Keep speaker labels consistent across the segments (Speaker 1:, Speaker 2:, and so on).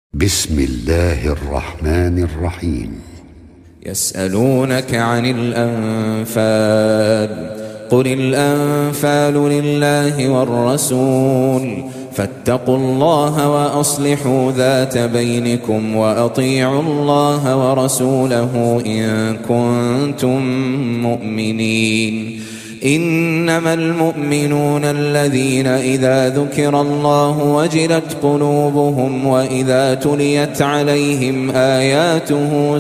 Speaker 1: بسم الله الرحمن الرحيم.
Speaker 2: يسألونك عن الأنفال قل الأنفال لله والرسول فاتقوا الله وأصلحوا ذات بينكم وأطيعوا الله ورسوله إن كنتم مؤمنين. إنما المؤمنون الذين إذا ذكر الله وجلت قلوبهم وإذا تليت عليهم آياته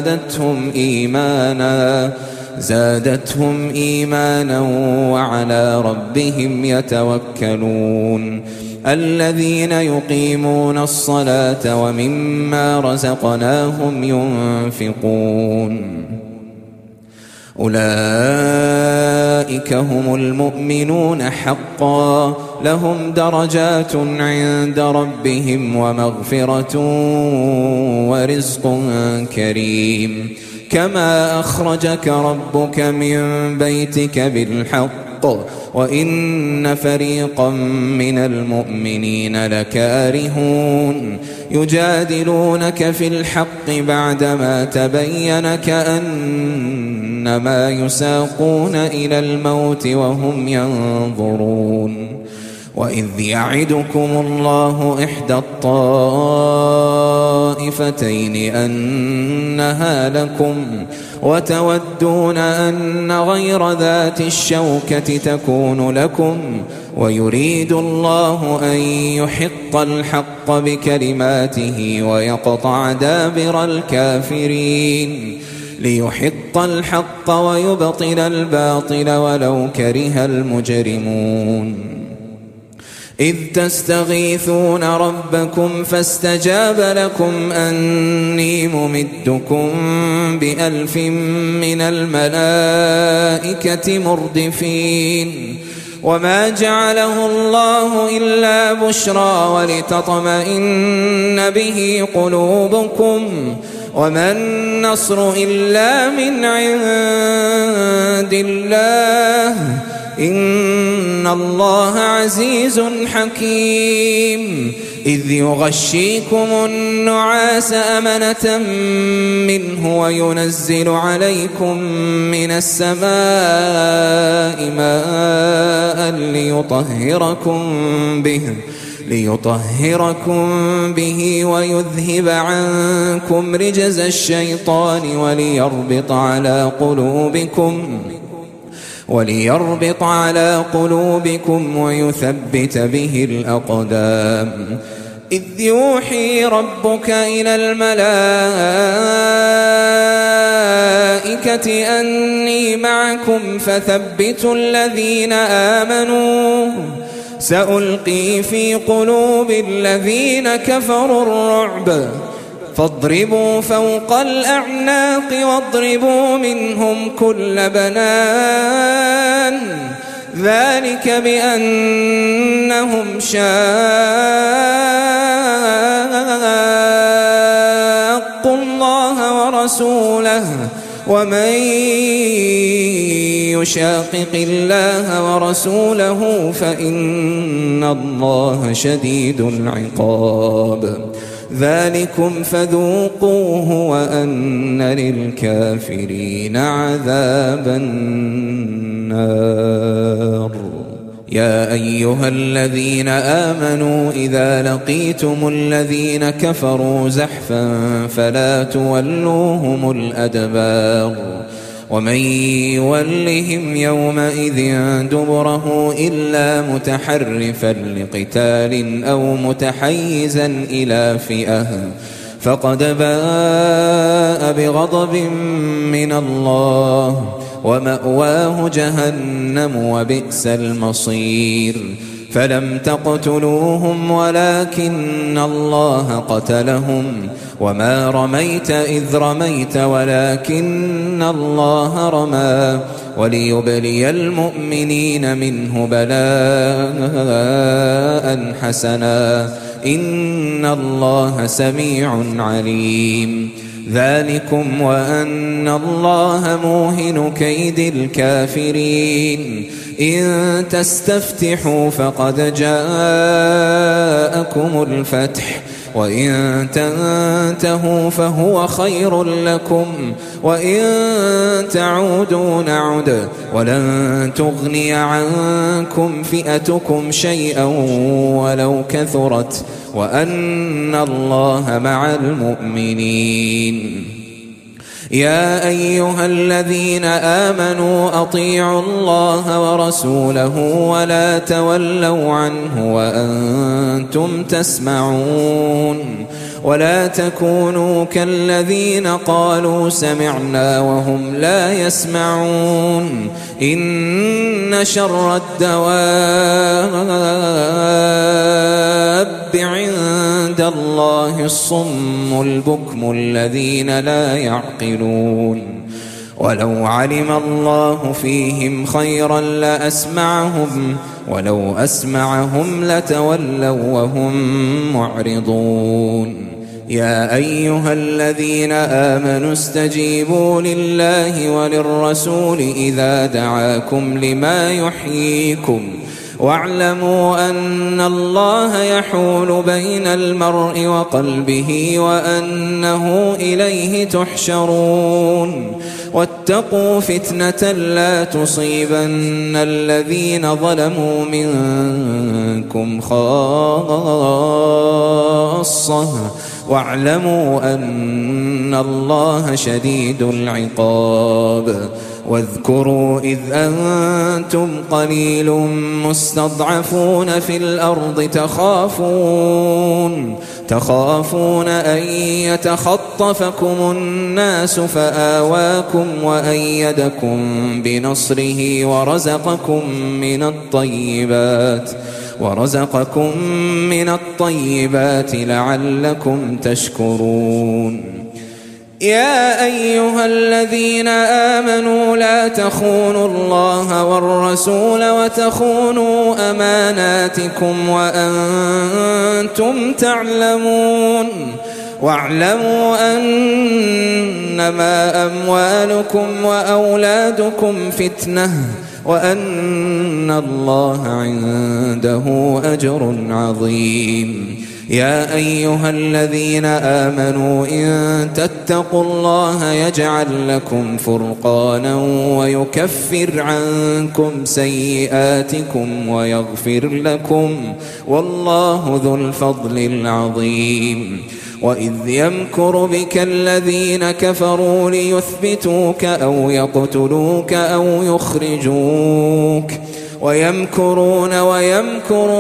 Speaker 2: زادتهم إيمانا وعلى ربهم يتوكلون. الذين يقيمون الصلاة ومما رزقناهم ينفقون أولئك هم المؤمنون حقا لهم درجات عند ربهم ومغفرة ورزق كريم. كما أخرجك ربك من بيتك بالحق وإن فريقا من المؤمنين لكارهون يجادلونك في الحق بعدما تبين كأنما يساقون إلى الموت وهم ينظرون. وإذ يعدكم الله إحدى الطائفتين أنها لكم وتودون أن غير ذات الشوكة تكون لكم ويريد الله أن يحق الحق بكلماته ويقطع دابر الكافرين ليحق الحق ويبطل الباطل ولو كره المجرمون. إذ تستغيثون ربكم فاستجاب لكم أني ممدكم ب1000 من الملائكة مردفين. وما جعله الله إلا بشرى ولتطمئن به قلوبكم وما النصر إلا من عند الله إن الله عزيز حكيم. إذ يغشيكم النعاس أمنة منه وينزل عليكم من السماء ماء ليطهركم به ويذهب عنكم رجز الشيطان وليربط على قلوبكم ويثبت به الأقدام. إذ يوحي ربك إلى الملائكة أني معكم فثبتوا الذين آمنوا سألقي في قلوب الذين كفروا الرعب فاضربوا فوق الأعناق واضربوا منهم كل بنان ذلك بأنهم شاقوا الله ورسوله ومن يشاقق الله ورسوله فإن الله شديد العقاب. ذلكم فذوقوه وأن للكافرين عذاب النار. يا أيها الذين آمنوا إذا لقيتم الذين كفروا زحفا فلا تولوهم الأدبار ومن يولهم يومئذ دبره إلا متحرفا لقتال أو متحيزا إلى فئة فقد باء بغضب من الله ومأواه جهنم وبئس المصير. فلم تقتلوهم ولكن الله قتلهم وما رميت إذ رميت ولكن الله رمى وليبلي المؤمنين منه بلاء حسنا إن الله سميع عليم. ذلكم وأن الله موهن كيد الكافرين إن تستفتحوا فقد جاءكم الفتح وإن تنتهوا فهو خير لكم وإن تعودوا نعد ولن تغني عنكم فئتكم شيئا ولو كثرت وأن الله مع المؤمنين. يا أيها الذين آمنوا أطيعوا الله ورسوله ولا تولوا عنه وأنتم تسمعون ولا تكونوا كالذين قالوا سمعنا وهم لا يسمعون إن شر الدواب عند الله الصم البكم الذين لا يعقلون ولو علم الله فيهم خيرا لأسمعهم ولو أسمعهم لتولوا وهم معرضون. يا أيها الذين آمنوا استجيبوا لله وللرسول إذا دعاكم لما يحييكم واعلموا أن الله يحول بين المرء وقلبه وأنه إليه تحشرون. واتقوا فتنة لا تصيبن الذين ظلموا منكم خاصة واعلموا أن الله شديد العقاب. واذكروا إذ أنتم قليل مستضعفون في الأرض تخافون أن يتخطفكم الناس فآواكم وأيدكم بنصره ورزقكم من الطيبات لعلكم تشكرون. يا أيها الذين آمنوا لا تخونوا الله والرسول وتخونوا أماناتكم وأنتم تعلمون واعلموا أنما أموالكم وأولادكم فتنة وأن الله عنده أجر عظيم. يا أيها الذين آمنوا إن تتقوا الله يجعل لكم فرقانا ويكفر عنكم سيئاتكم ويغفر لكم والله ذو الفضل العظيم. وإذ يمكر بك الذين كفروا ليثبتوك أو يقتلوك أو يخرجوك ويمكرون ويمكر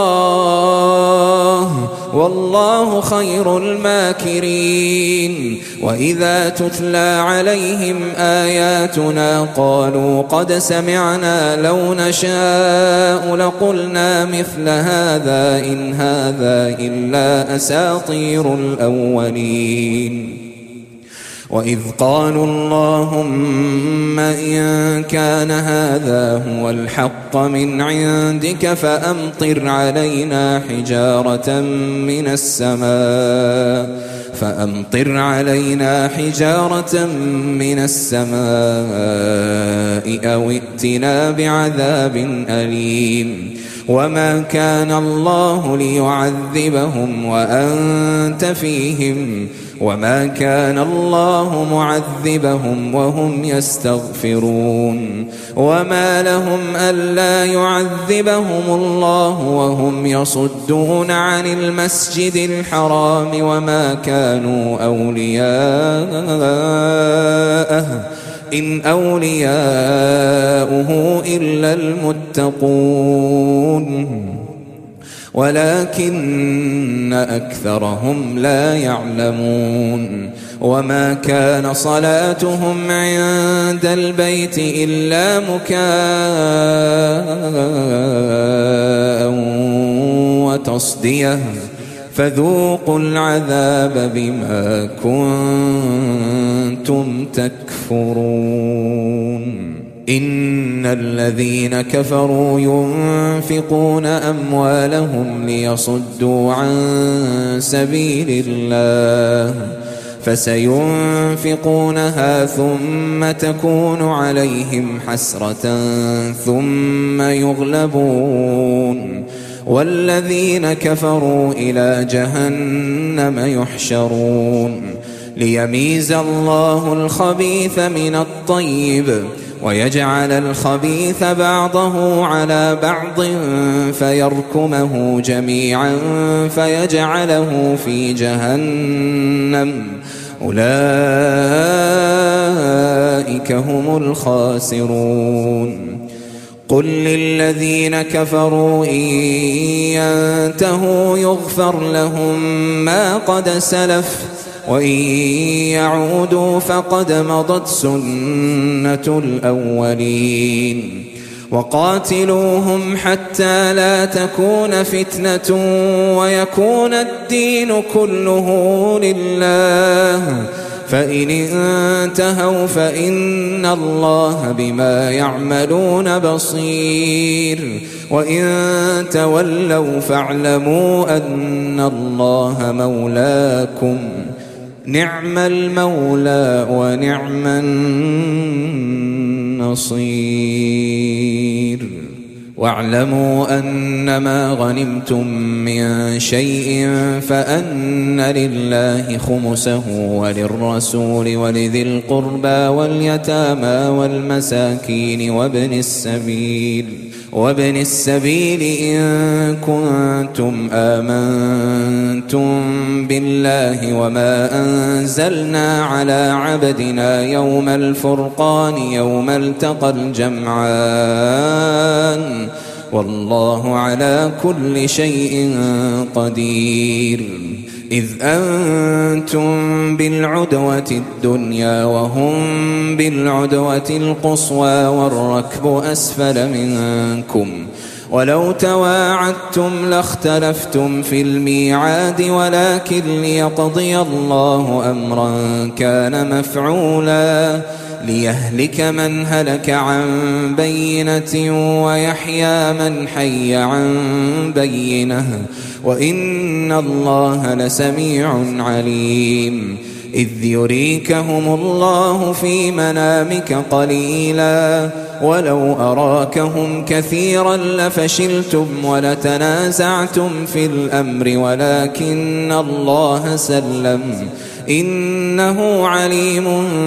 Speaker 2: الله والله خير الماكرين. وإذا تتلى عليهم آياتنا قالوا قد سمعنا لو نشاء لقلنا مثل هذا إن هذا إلا أساطير الأولين. وإذ قالوا اللهم إن كان هذا هو الحق من عندك فأمطر علينا حجارة من السماء أو ائتنا بعذاب أليم. وما كان الله ليعذبهم وأنت فيهم وما كان الله معذبهم وهم يستغفرون. وما لهم ألا يعذبهم الله وهم يصدون عن المسجد الحرام وما كانوا أولياءه إن أولياؤه إلا المتقون ولكن أكثرهم لا يعلمون. وما كان صلاتهم عند البيت إلا مكاء وتصدية فذوقوا العذاب بما كنتم تكفرون. إن الذين كفروا ينفقون أموالهم ليصدوا عن سبيل الله فسينفقونها ثم تكون عليهم حسرة ثم والذين كفروا إلى جهنم يحشرون ليميز الله الخبيث من الطيب ويجعل الخبيث بعضه على بعض فيركمه جميعا فيجعله في جهنم أولئك هم الخاسرون قل للذين كفروا إن ينتهوا يغفر لهم ما قد سلف وإن يعودوا فقد مضت سنة الأولين وقاتلوهم حتى لا تكون فتنة ويكون الدين كله لله فإن انتهوا فإن الله بما يعملون بصير وإن تولوا فاعلموا أن الله مولاكم نعم المولى ونعم النصير واعلموا أنما غنمتم من شيء فأن لله خمسه وللرسول ولذي القربى واليتامى والمساكين وابن السبيل إن كنتم آمنتم بالله وما أنزلنا على عبدنا يوم الفرقان يوم التقى الجمعان والله على كل شيء قدير إذ أنتم بالعدوة الدنيا وهم بالعدوة القصوى والركب أسفل منكم ولو تواعدتم لاختلفتم في الميعاد ولكن ليقضي الله أمرا كان مفعولا ليهلك من هلك عن بينة ويحيى من حي عن بينة وإن الله لسميع عليم إذ يريكهم الله في منامك قليلا ولو أراكهم كثيرا لفشلتم ولتنازعتم في الأمر ولكن الله سلم إنه عليم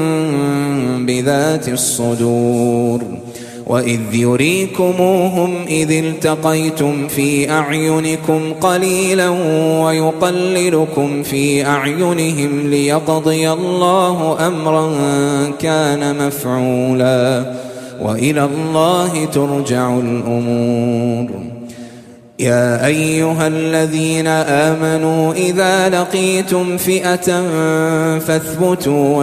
Speaker 2: بذات الصدور وإذ يريكموهم إذ التقيتم في أعينكم قليلا ويقللكم في أعينهم ليقضي الله أمرا كان مفعولا وإلى الله ترجع الأمور يا أيها الذين آمنوا إذا لقيتم فئة فاثبتوا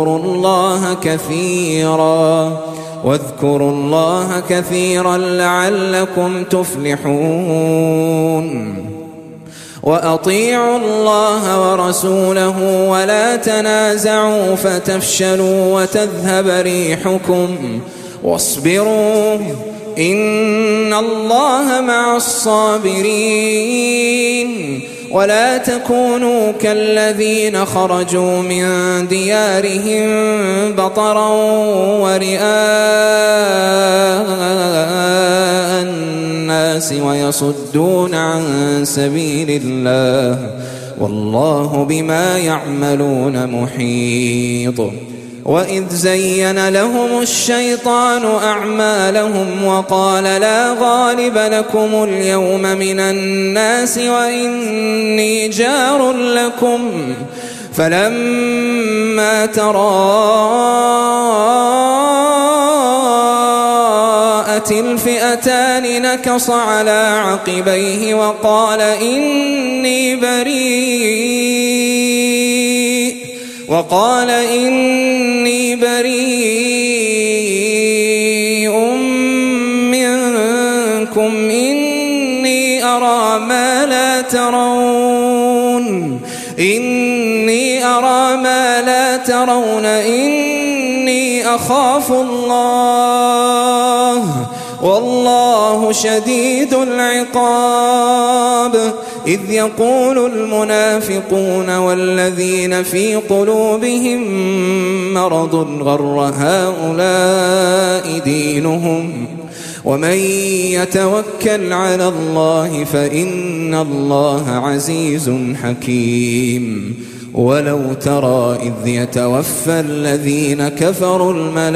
Speaker 2: واذكروا الله كثيرا لعلكم تفلحون وأطيعوا الله ورسوله ولا تنازعوا فتفشلوا وتذهب ريحكم واصبروا إن الله مع الصابرين ولا تكونوا كالذين خرجوا من ديارهم بطرا ورئاء الناس ويصدون عن سبيل الله والله بما يعملون محيط وإذ زين لهم الشيطان أعمالهم وقال لا غالب لكم اليوم من الناس وإني جار لكم فلما تراءت الفئتان نكص على عقبيه وقال إني بريء منكم إني أرى ما لا ترون إني أخاف الله والله شديد العقاب إذ يقول المنافقون والذين في قلوبهم مرض غر هؤلاء دينهم ومن يتوكل على الله فإن الله عزيز حكيم. ولو ترى إذ يتوفى الذين كفروا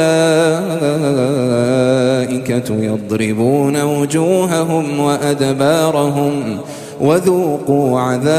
Speaker 2: الملائكة يضربون وجوههم وأدبارهم وذوقوا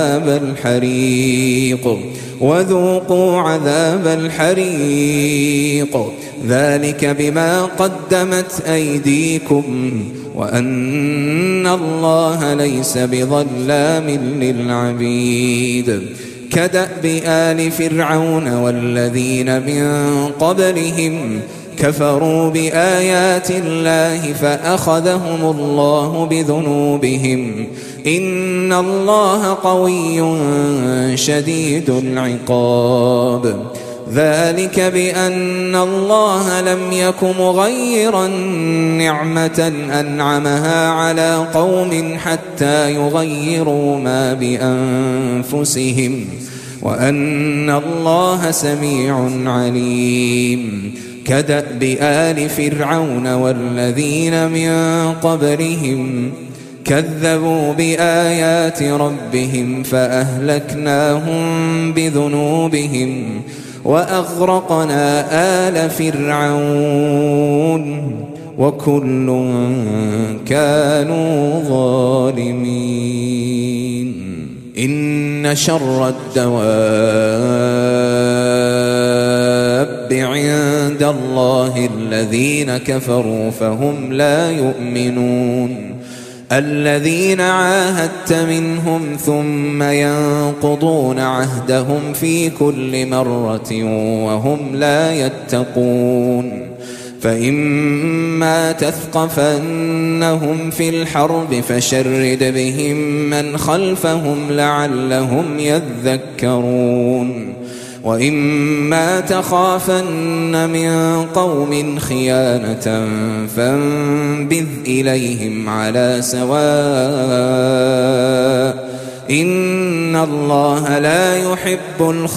Speaker 2: عذاب الحريق ذلك بما قدمت أيديكم وأن الله ليس بظلام للعبيد. كدأب آل فرعون والذين من قبلهم كفروا بآيات الله فأخذهم الله بذنوبهم إن الله قوي شديد العقاب. ذلك بأن الله لم يك مغيرا نعمة أنعمها على قوم حتى يغيروا ما بأنفسهم وأن الله سميع عليم. كدأب آل فرعون والذين من قبلهم كذبوا بآيات ربهم فأهلكناهم بذنوبهم وأغرقنا آل فرعون وكل كانوا ظالمين. إن شر الدواب عند الله الذين كفروا فهم لا يؤمنون. الذين عاهدت منهم ثم ينقضون عهدهم في كل مرة وهم لا يتقون. فإما تثقفنهم في الحرب فشرد بهم من خلفهم لعلهم يذكرون. وإما تخافن من قوم خيانة فانبذ إليهم على سواء إن الله لا يحب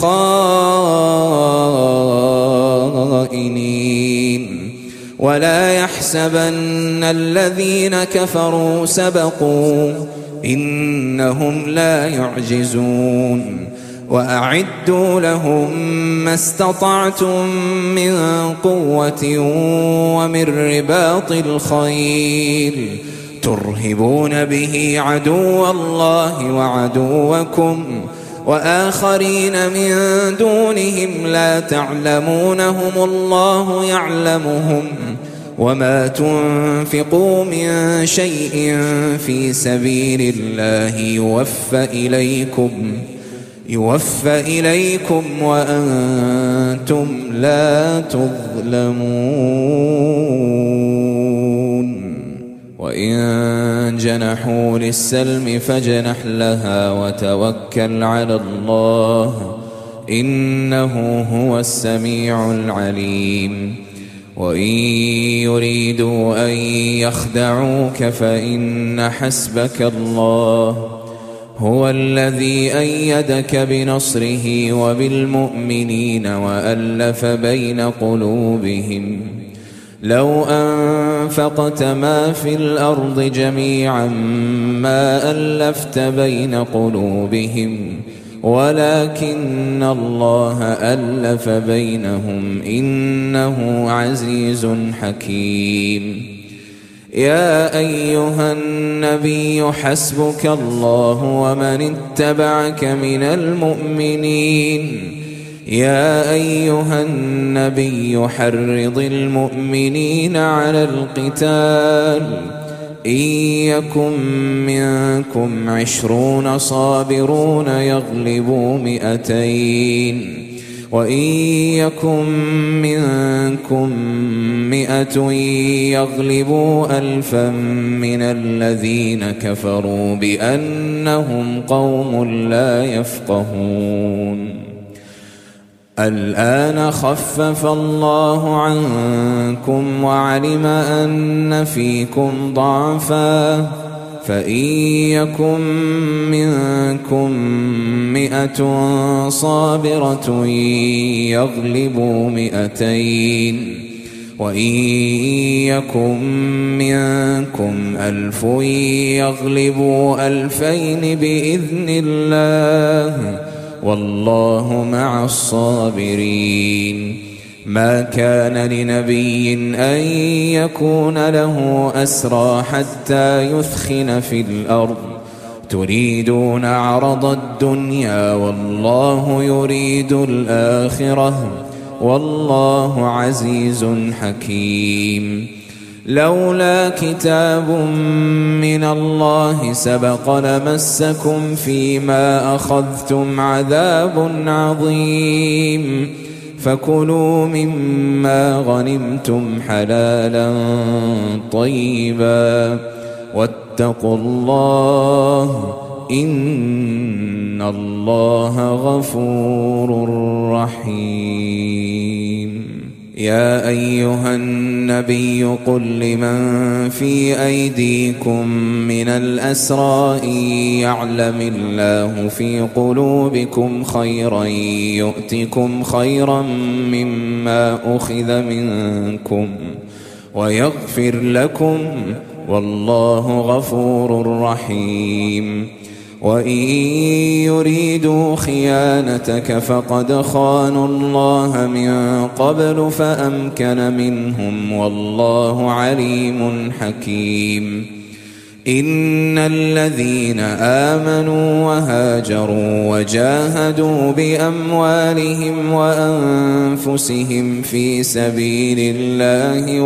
Speaker 2: الخائنين. ولا يحسبن الذين كفروا سبقوا إنهم لا يعجزون. وأعدوا لهم ما استطعتم من قوة ومن رباط الخيل ترهبون به عدو الله وعدوكم وآخرين من دونهم لا تعلمونهم الله يعلمهم. وما تنفقوا من شيء في سبيل الله يوفى إليكم وأنتم لا تظلمون. وإن جنحوا للسلم فاجنح لها وتوكل على الله إنه هو السميع العليم. وإن يريدوا أن يخدعوك فإن حسبك الله هو الذي أيدك بنصره وبالمؤمنين وألف بين قلوبهم. لو أنفقت ما في الأرض جميعا ما ألفت بين قلوبهم ولكن الله ألف بينهم إنه عزيز حكيم. يا أيها النبي حسبك الله ومن اتبعك من المؤمنين. يا أيها النبي حرض المؤمنين على القتال إن يكن منكم 20 صابرون يغلبوا 200 وإن يكن منكم 100 يغلبوا 1000 من الذين كفروا بأنهم قوم لا يفقهون. الآن خفف الله عنكم وعلم أن فيكم ضعفا فإن يكن منكم 100 صابرة يغلبوا 200 وإن يكن منكم 1000 يغلبوا 2000 بإذن الله والله مع الصابرين. ما كان لنبي أن يكون له أسرى حتى يثخن في الأرض تريدون عرض الدنيا والله يريد الآخرة والله عزيز حكيم. لولا كتاب من الله سبق لمسكم فيما أخذتم عذاب عظيم. فكلوا مما غنمتم حلالا طيبا واتقوا الله إن الله غفور رحيم. يا أيها النبي قل لمن في أيديكم من الأسرى إن يعلم الله في قلوبكم خيرا يؤتكم خيرا مما أخذ منكم ويغفر لكم والله غفور رحيم. وإن يريدوا خيانتك فقد خانوا الله من قبل فأمكن منهم والله عليم حكيم. إن الذين آمنوا وهاجروا وجاهدوا بأموالهم وأنفسهم في سبيل الله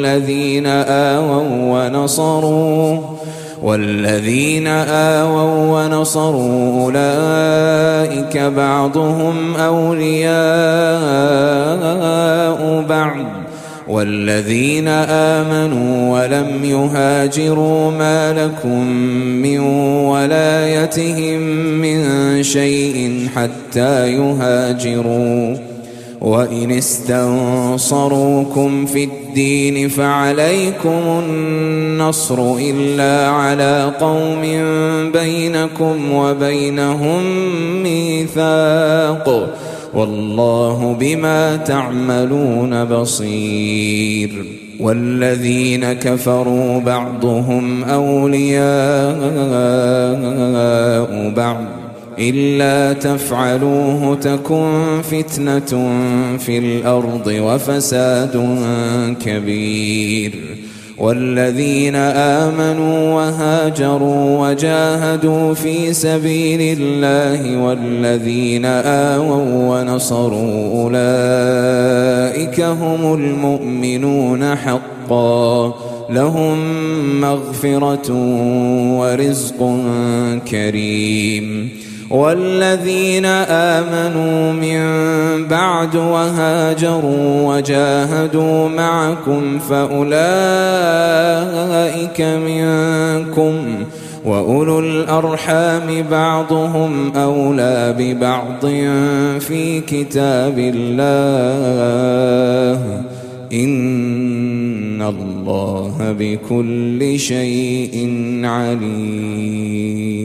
Speaker 2: والذين آووا ونصروا أولئك بعضهم أولياء بعض والذين آمنوا ولم يهاجروا ما لكم من ولايتهم من شيء حتى يهاجروا. وإن استنصروكم في الدين فعليكم النصر إلا على قوم بينكم وبينهم ميثاق والله بما تعملون بصير. والذين كفروا بعضهم أولياء بعض إلا تفعلوه تكن فتنة في الأرض وفساد كبير. والذين آمنوا وهاجروا وجاهدوا في سبيل الله والذين آووا ونصروا أولئك هم المؤمنون حقا لهم مغفرة ورزق كريم. والذين آمنوا من بعد وهاجروا وجاهدوا معكم فأولئك منكم وأولو الأرحام بعضهم أولى ببعض في كتاب الله إن الله بكل شيء عليم.